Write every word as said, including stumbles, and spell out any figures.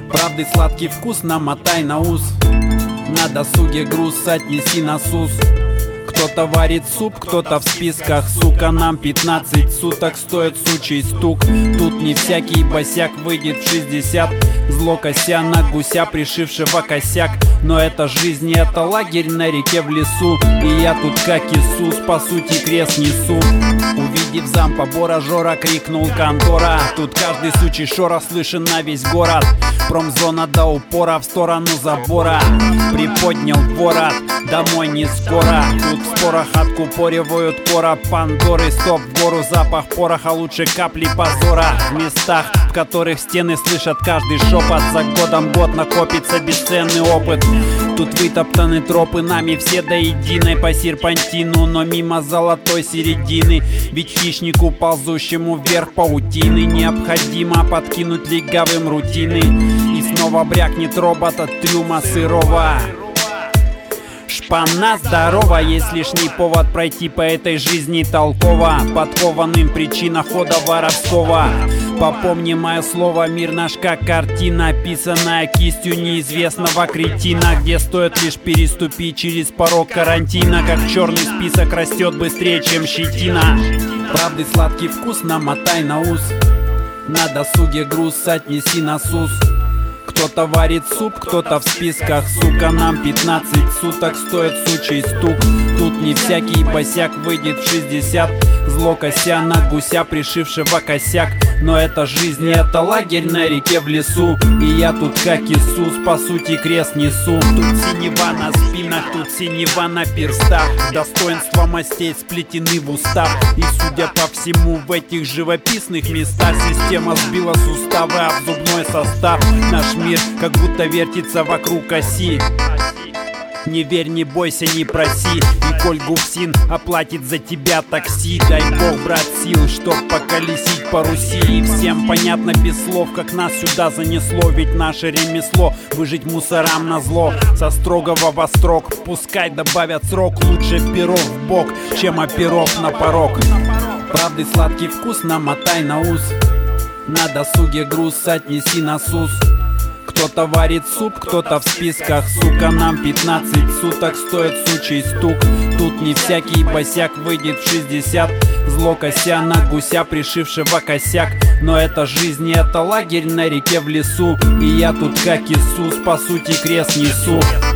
Правды сладкий вкус намотай на ус, на досуге груз отнеси на СУС. Кто-то варит суп, кто-то в списках, сука, нам пятнадцать суток стоит сучий стук. Тут не всякий босяк выйдет в шестьдесят, зло кося на гуся, пришившего косяк. Но это жизнь, это лагерь на реке в лесу, и я тут как Иисус, по сути крест несу. Увидев зампа Бора, Жора крикнул контора. Тут каждый сучий шора слышен на весь город. Промзона до упора в сторону забора. Приподнял ворот, домой не скоро. Тут в спорах откупоривают короб Пандоры. Стоп в гору, запах пороха, лучше капли позора. В местах, в которых стены слышат каждый шепот, за годом год накопится бесценный опыт. Тут вытоптаны тропы нами все до единой по серпантину, но мимо золотой середины. Ведь хищнику, ползущему вверх паутины, необходимо подкинуть легавым рутины. И снова брякнет робот от трюма сырого. Шпана здорова, есть лишний повод пройти по этой жизни толково, подкованным причина хода воровского. Попомни мое слово, мир наш как картина, писанная кистью неизвестного кретина, где стоит лишь переступить через порог карантина, как черный список растет быстрее, чем щетина. Правды сладкий вкус намотай на ус, на досуге груз отнеси на СУС. Кто-то варит суп, кто-то в списках, сука, нам пятнадцать суток стоит сучий стук. Тут не всякий босяк выйдет в шестьдесят, зло кося на гуся, пришившего косяк. Но это жизнь, это лагерь на реке в лесу, и я тут как Иисус, по сути крест несу. Тут синева на спинах, тут синева на перстах, достоинства мастей сплетены в устав. И судя по всему, в этих живописных местах система сбила суставы об зубной состав. Наш мир как будто вертится вокруг оси. Не верь, не бойся, не проси, и коль Гуфсин оплатит за тебя такси. Дай бог, брат, сил, чтоб поколесить по Руси. И всем понятно без слов, как нас сюда занесло. Ведь наше ремесло — выжить мусорам на зло. Со строгого во строк пускай добавят срок. Лучше перов в бок, чем оперов на порог. Правды сладкий вкус намотай на ус, на досуге груз отнеси на СУС. Кто-то варит суп, кто-то в списках, сука, нам пятнадцать суток стоит сучий стук. Тут не всякий босяк выйдет в шестьдесят, зло кося на гуся, пришившего косяк. Но это жизнь, это лагерь на реке в лесу, и я тут как Иисус, по сути крест несу.